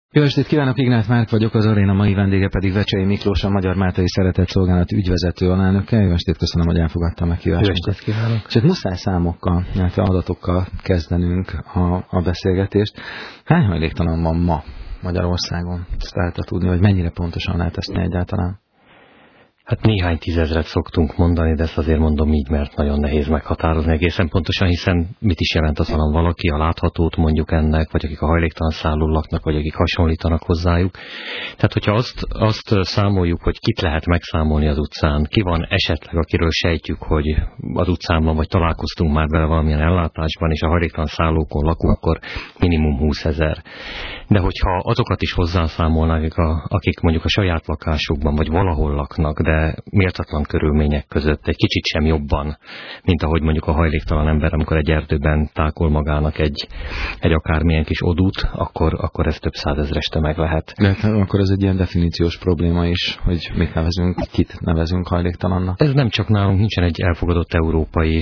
Jó estét kívánok, Ignát Márk vagyok, az aréna mai vendége pedig Vecsei Miklós, a Magyar Máltai Szeretetszolgálat ügyvezető alelnöke. Jó estét, köszönöm, hogy elfogadta a meghívásunkat. Jó estét kívánok. És muszáj számokkal, illetve adatokkal kezdenünk a beszélgetést. Hány hajléktalan van ma Magyarországon? Ezt lehet tudni, hogy mennyire pontosan lehet ezt egyáltalán? Hát néhány tízezret szoktunk mondani, de ezt azért mondom így, mert nagyon nehéz meghatározni egészen pontosan, hiszen mit is jelent az, ha valaki a láthatót mondjuk ennek, vagy akik a hajléktalan szállón laknak, vagy akik hasonlítanak hozzájuk. Tehát, hogyha azt számoljuk, hogy kit lehet megszámolni az utcán, ki van esetleg, akiről sejtjük, hogy az utcán van, vagy találkoztunk már vele valamilyen ellátásban, és a hajléktalan szállókon lakunk, akkor minimum 20 000. De hogyha azokat is hozzászámolnák, akik mondjuk a saját lakásukban, vagy valahol laknak, de méltatlan körülmények között egy kicsit sem jobban, mint ahogy mondjuk a hajléktalan ember, amikor egy erdőben tákol magának egy akármilyen kis odút, akkor ez több százezres tömeg lehet. De akkor ez egy ilyen definíciós probléma is, hogy mit nevezünk, kit nevezünk hajléktalannak? Ez nem csak nálunk, nincsen egy elfogadott európai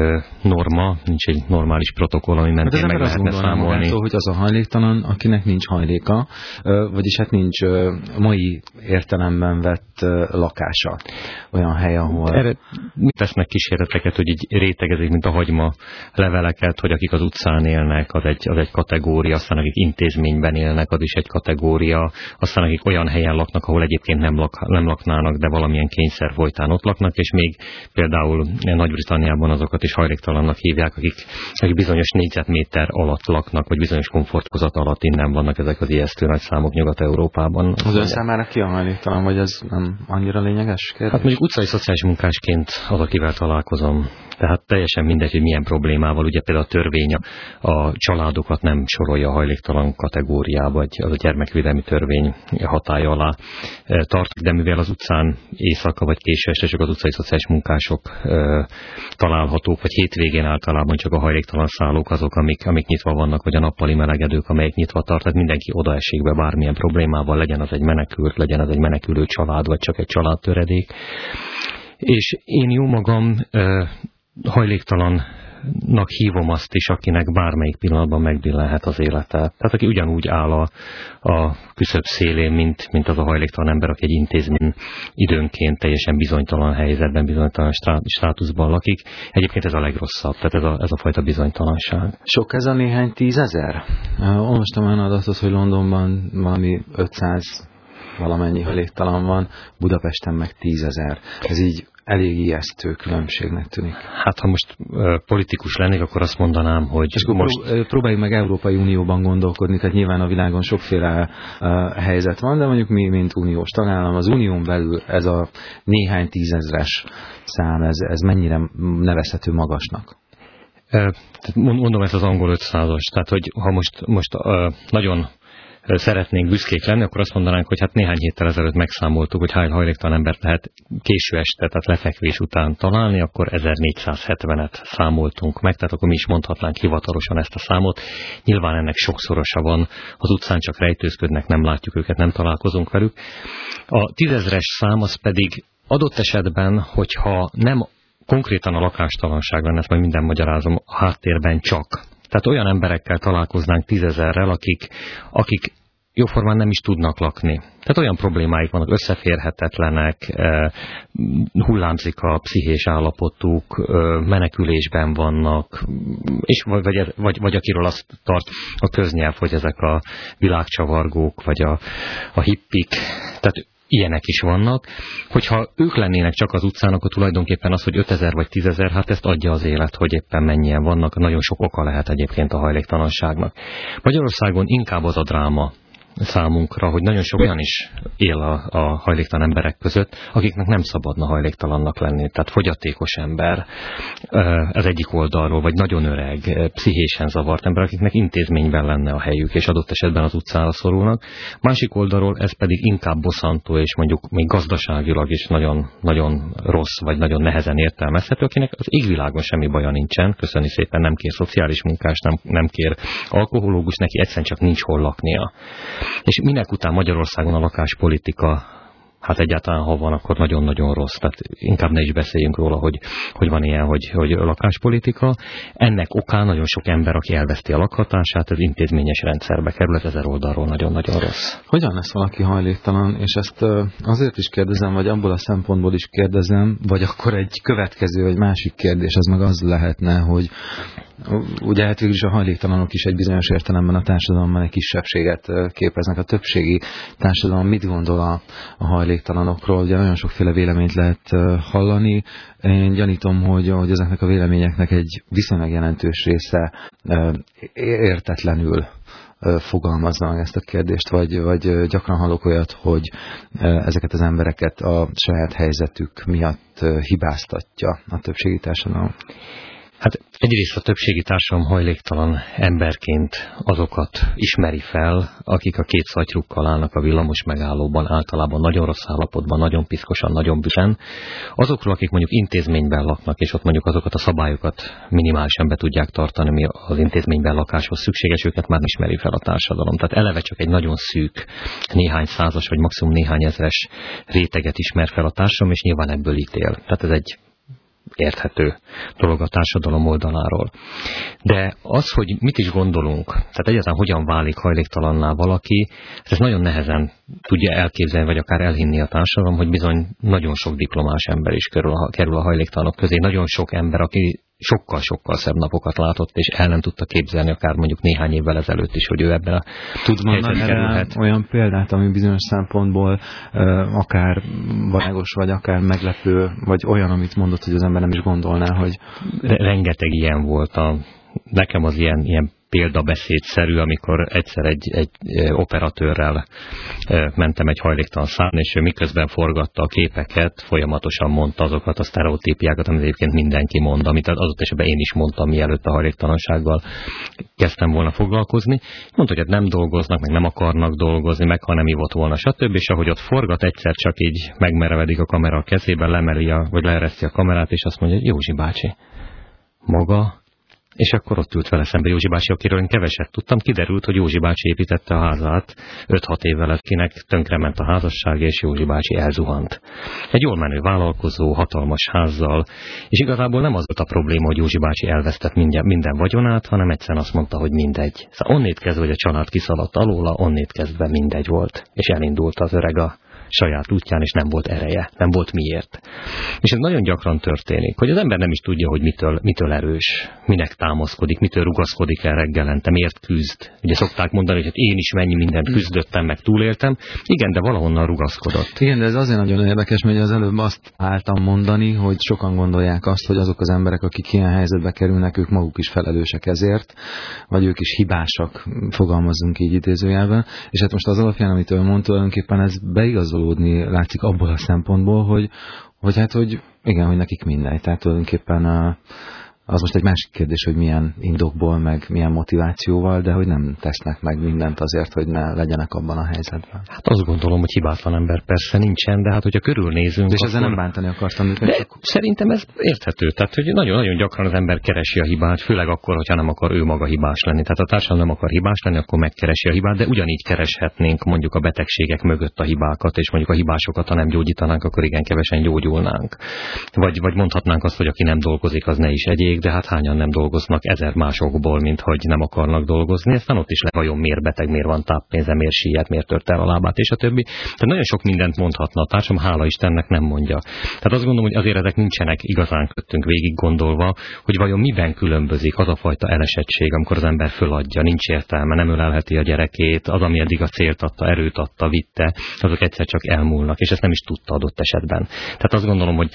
norma, nincs egy normális protokoll, ami mentén meg lehetne számolni. Magától, hogy az a hajléktalan, akinek nincs hajléka, vagyis hát nincs mai értelemben vett lakása. Olyan hely, ahol... Erre mit tesznek kísérleteket, hogy így rétegezik, mint a hagyma leveleket, hogy akik az utcán élnek, az egy kategória, aztán akik intézményben élnek, az is egy kategória, aztán akik olyan helyen laknak, ahol egyébként nem laknának, de valamilyen kényszer folytán ott laknak, és még például Nagy-Britanniában azokat is hajléktalannak hívják, akik bizonyos négyzetméter alatt laknak, vagy bizonyos komfortkozat alatt, innen vannak ezek az ijesztő nagy számok Nyugat-Európában. Az ön számára ki a hajléktalan, vagy ez nem annyira lényeges? Hát mondjuk utcai szociális munkásként az, akivel találkozom. Tehát teljesen mindegy, hogy milyen problémával. Ugye például a törvény a családokat nem sorolja a hajléktalan kategóriába, vagy az a gyermekvédelmi törvény hatálya alá tart, de mivel az utcán éjszaka vagy késő este csak az utcai szociális munkások találhatók, vagy hétvégén általában csak a hajléktalan szállók azok, amik nyitva vannak, vagy a nappali melegedők, amelyek nyitva tart, tehát mindenki odaesik be bármilyen problémával, legyen az egy menekült, legyen az egy menekülő család, vagy csak egy családtöredék. És én jó magam hajléktalannak hívom azt is, akinek bármelyik pillanatban megbillenhet az élete. Tehát aki ugyanúgy áll a küszöb szélén, mint az a hajléktalan ember, aki egy intézmény időnként teljesen bizonytalan helyzetben, bizonytalan státuszban lakik. Egyébként ez a legrosszabb, tehát ez a fajta bizonytalanság. Sok ez a néhány tízezer? Olvastam olyan adatot, hogy Londonban valami 500 valamennyi hajléktalan van, Budapesten meg 10 000. Ez így elég ijesztő különbségnek tűnik. Hát ha most politikus lennék, akkor azt mondanám, hogy most... Próbáljuk meg Európai Unióban gondolkodni, tehát nyilván a világon sokféle helyzet van, de mondjuk mi, mint uniós tagállam, az unión belül ez a néhány tízezres szám, ez mennyire nevezhető magasnak? Mondom ezt az angol 500-as, tehát hogy ha most nagyon szeretnénk büszkék lenni, akkor azt mondanánk, hogy hát néhány héttel ezelőtt megszámoltuk, hogy hány hajléktalan embert lehet késő este, tehát lefekvés után találni, akkor 1470-et számoltunk meg, tehát akkor mi is mondhatnánk hivatalosan ezt a számot. Nyilván ennek sokszorosa van, az utcán csak rejtőzködnek, nem látjuk őket, nem találkozunk velük. A 10 000-es szám az pedig adott esetben, hogyha nem konkrétan a lakástalanság lenne, ezt majd minden magyarázom, a háttérben csak. Tehát olyan emberekkel találkoznánk 10 000-rel, akik jóformán nem is tudnak lakni. Tehát olyan problémáik vannak, összeférhetetlenek, hullámzik a pszichés állapotuk, menekülésben vannak, és vagy akiről azt tart a köznyelv, hogy ezek a világcsavargók, vagy a hippik, tehát ilyenek is vannak. Hogyha ők lennének csak az utcán, akkor tulajdonképpen az, hogy 5000 vagy 10 000, hát ezt adja az élet, hogy éppen mennyien vannak. Nagyon sok oka lehet egyébként a hajléktalanságnak. Magyarországon inkább az a dráma számunkra, hogy nagyon sok olyan is él a hajléktalan emberek között, akiknek nem szabadna hajléktalannak lenni. Tehát fogyatékos ember az egyik oldalról, vagy nagyon öreg, pszichésen zavart ember, akiknek intézményben lenne a helyük, és adott esetben az utcára szorulnak. Másik oldalról ez pedig inkább bosszantó, és mondjuk még gazdaságilag is nagyon, nagyon rossz, vagy nagyon nehezen értelmezhető, akinek az égvilágon semmi baja nincsen, köszöni szépen, nem kér szociális munkást, nem kér alkohológus, neki egyszerűen csak nincs hol laknia. És minek után Magyarországon a lakáspolitika hát egyáltalán ha van, akkor nagyon-nagyon rossz. Tehát inkább ne is beszéljünk róla, hogy van ilyen, hogy lakáspolitika. Ennek okán nagyon sok ember, aki elveszti a lakhatását, az intézményes rendszerbe kerül, ez 1000 oldalról nagyon-nagyon rossz. Hogyan lesz valaki hajléktalan? És ezt azért is kérdezem, vagy abból a szempontból is kérdezem, vagy akkor egy következő, vagy másik kérdés, az meg az lehetne, hogy ugye hát végül is a hajléktalanok is egy bizonyos értelemben a társadalomban egy kisebbséget képeznek. A többségi társadalom mit gondol a hajléktalanokról? Ugye nagyon sokféle véleményt lehet hallani. Én gyanítom, hogy ezeknek a véleményeknek egy viszonylag jelentős része értetlenül fogalmazza meg ezt a kérdést, vagy gyakran hallok olyat, hogy ezeket az embereket a saját helyzetük miatt hibáztatja a többségi társadalom. Hát egyrészt a többségi társadalom hajléktalan emberként azokat ismeri fel, akik a két szatyrukkal állnak a villamos megállóban, általában nagyon rossz állapotban, nagyon piszkosan, nagyon büsen. Azokról, akik mondjuk intézményben laknak, és ott mondjuk azokat a szabályokat minimálisan be tudják tartani, ami az intézményben lakáshoz szükséges, őket már ismeri fel a társadalom. Tehát eleve csak egy nagyon szűk, néhány százas, vagy maximum néhány ezres réteget ismer fel a társadalom, és nyilván ebből ítél. Tehát ez egy érthető dolog a társadalom oldaláról. De az, hogy mit is gondolunk, tehát egyáltalán hogyan válik hajléktalanná valaki, ez nagyon nehezen tudja elképzelni, vagy akár elhinni a társadalom, hogy bizony nagyon sok diplomás ember is kerül a hajléktalanok közé. Nagyon sok ember, aki sokkal-sokkal szebb napokat látott, és el nem tudta képzelni akár mondjuk néhány évvel ezelőtt is, hogy ő ebben a helyzetben kerülhet. Olyan példát, ami bizonyos szempontból akár vágos, vagy akár meglepő, vagy olyan, amit mondott, hogy az ember nem is gondolná, hogy... Rengeteg ilyen volt. Nekem az ilyen példabeszédszerű, amikor egyszer egy operatőrrel mentem egy hajléktalan szálon, és ő miközben forgatta a képeket, folyamatosan mondta azokat a sztereotípiákat, amit egyébként mindenki mond, amit azok esetben én is mondtam, mielőtt a hajléktalansággal kezdtem volna foglalkozni. Mondta, hogy nem dolgoznak, meg nem akarnak dolgozni, meg ha nem ivott volna, stb. És ahogy ott forgat, egyszer csak így megmerevedik a kamera a kezében, vagy leereszti a kamerát, és azt mondja, hogy Józsi bácsi, maga. És akkor ott ült vele szembe Józsi bácsi, akiről én keveset tudtam. Kiderült, hogy Józsi bácsi építette a házát 5-6 évvel, akinek tönkrement a házasság, és Józsi bácsi elzuhant. Egy jól menő vállalkozó, hatalmas házzal, és igazából nem az volt a probléma, hogy Józsi bácsi elvesztett minden vagyonát, hanem egyszerűen azt mondta, hogy mindegy. Szóval onnét kezdve, hogy a család kiszaladt alóla, onnét kezdve mindegy volt. És elindult az öreg a saját útján, és nem volt ereje, nem volt miért. És ez nagyon gyakran történik, hogy az ember nem is tudja, hogy mitől erős, minek támaszkodik, mitől rugaszkodik el reggelente, miért küzd. Ugye szokták mondani, hogy hát én is mennyi mindent küzdöttem, meg túléltem. Igen, de valahonnan rugaszkodott. Igen, de ez azért nagyon érdekes, mert az előbb azt álltam mondani, hogy sokan gondolják azt, hogy azok az emberek, akik ilyen helyzetbe kerülnek, ők maguk is felelősek ezért, vagy ők is hibásak, fogalmazzunk így idézőjelben. És hát most az alapján, amit ő mondta, tulajdonképpen ez beigazolódni látszik abból a szempontból, hogy igen, hogy nekik mindegy. Tehát tulajdonképpen az most egy másik kérdés, hogy milyen indokból, meg milyen motivációval, de hogy nem tesznek meg mindent azért, hogy ne legyenek abban a helyzetben. Hát azt gondolom, hogy hibátlan ember persze nincsen, de hát hogyha körülnézünk... És ezzel nem bántani akartam őket. De szerintem ez érthető. Tehát, hogy nagyon-nagyon gyakran az ember keresi a hibát, főleg akkor, hogyha nem akar ő maga hibás lenni. Tehát a társadalom nem akar hibás lenni, akkor megkeresi a hibát, de ugyanígy kereshetnénk mondjuk a betegségek mögött a hibákat, és mondjuk a hibásokat, ha nem gyógyítanánk, akkor igen kevesen gyógyulnánk. Vagy mondhatnánk azt, hogy aki nem dolgozik, az ne is egyék, de hát hányan nem dolgoznak 1000 másokból, mint hogy nem akarnak dolgozni. Aztán ott is vajon miért beteg, miért van táppénze, miért síjat, miért tört el a lábát, és a többi. Tehát nagyon sok mindent mondhatna a társam, hála Istennek nem mondja. Tehát azt gondolom, hogy azért ezek nincsenek igazán köttünk végig gondolva, hogy vajon miben különbözik az a fajta elesettség, amikor az ember föladja, nincs értelme, nem ölelheti a gyerekét, az, ami eddig a célt adta, erőt adta, vitte, azok egyszer csak elmúlnak, és ezt nem is tudta adott esetben. Tehát azt gondolom, hogy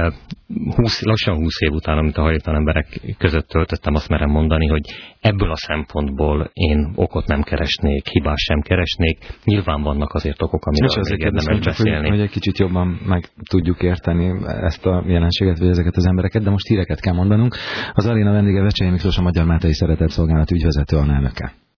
lassan 20 év után, amit a hajléktalan emberek között töltöttem, azt merem mondani, hogy ebből a szempontból én okot nem keresnék, hibás sem keresnék. Nyilván vannak azért okok, amiről még érdemes beszélni. Hogy egy kicsit jobban meg tudjuk érteni ezt a jelenséget, vagy ezeket az embereket, de most híreket kell mondanunk. Az aréna vendége Vecsei Miklós, a Magyar Máltai Szeretett Szolgálat ügyvezető alelnöke.